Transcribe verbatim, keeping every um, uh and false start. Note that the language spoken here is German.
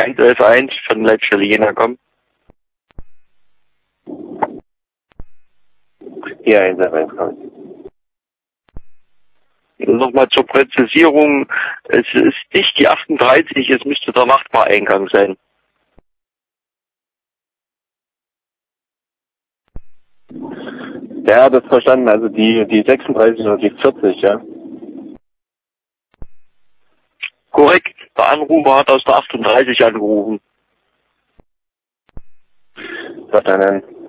eins elf eins von Leitstelle Jena kommen. Hier eins elf eins kommen. Nochmal zur Präzisierung, es ist nicht die achtunddreißig, es müsste der Nachbareingang sein. Ja, das verstanden, also die, die sechsunddreißig oder die vierzig, ja? Korrekt, der Anrufer hat aus der achtunddreißig angerufen. Verstanden.